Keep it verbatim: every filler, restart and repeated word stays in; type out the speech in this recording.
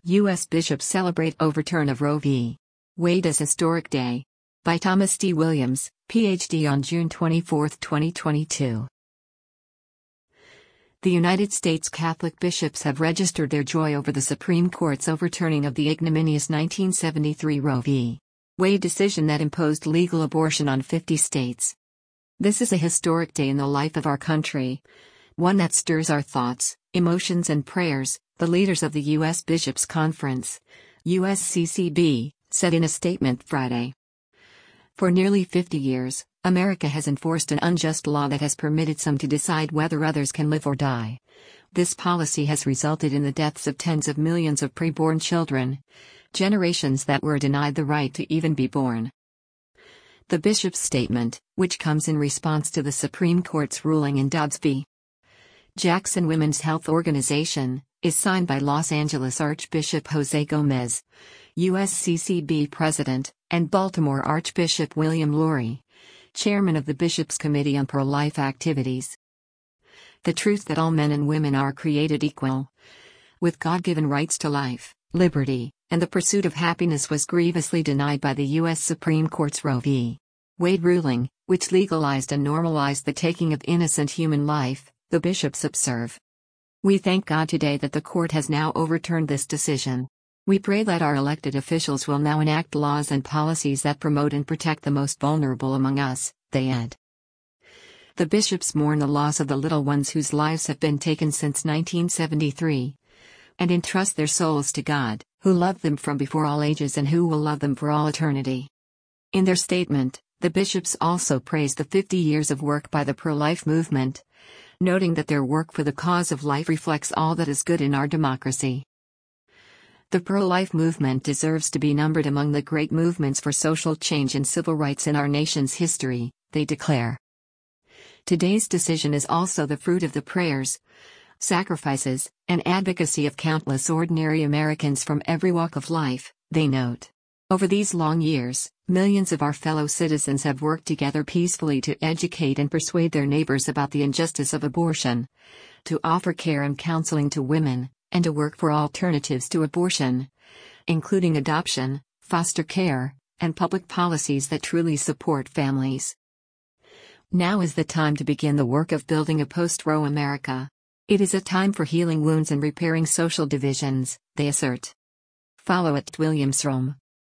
U S bishops celebrate overturn of Roe v. Wade as historic day. By Thomas D. Williams, P H D on June twenty-fourth, twenty twenty-two. The United States Catholic bishops have registered their joy over the Supreme Court's overturning of the ignominious nineteen seventy-three Roe v. Wade decision that imposed legal abortion on fifty states. This is a historic day in the life of our country, one that stirs our thoughts, emotions and prayers, the leaders of the U S Bishops' Conference, U S C C B, said in a statement Friday. For nearly fifty years, America has enforced an unjust law that has permitted some to decide whether others can live or die. This policy has resulted in the deaths of tens of millions of preborn children, generations that were denied the right to even be born. The bishop's statement, which comes in response to the Supreme Court's ruling in Dobbs v. Jackson Women's Health Organization, is signed by Los Angeles Archbishop Jose Gomez, U S C C B President, and Baltimore Archbishop William Lori, Chairman of the Bishops' Committee on Pro-Life Activities. The truth that all men and women are created equal, with God-given rights to life, liberty, and the pursuit of happiness was grievously denied by the U S Supreme Court's Roe v. Wade ruling, which legalized and normalized the taking of innocent human life, the bishops observe. We thank God today that the court has now overturned this decision. We pray that our elected officials will now enact laws and policies that promote and protect the most vulnerable among us, they add. The bishops mourn the loss of the little ones whose lives have been taken since nineteen seventy-three, and entrust their souls to God, who loved them from before all ages and who will love them for all eternity. In their statement, the bishops also praised the fifty years of work by the pro-life movement, noting that their work for the cause of life reflects all that is good in our democracy. The pro-life movement deserves to be numbered among the great movements for social change and civil rights in our nation's history, they declare. Today's decision is also the fruit of the prayers, sacrifices, and advocacy of countless ordinary Americans from every walk of life, they note. Over these long years, millions of our fellow citizens have worked together peacefully to educate and persuade their neighbors about the injustice of abortion, to offer care and counseling to women, and to work for alternatives to abortion, including adoption, foster care, and public policies that truly support families. Now is the time to begin the work of building a post-Roe America. It is a time for healing wounds and repairing social divisions, they assert. Follow at Williams Rome.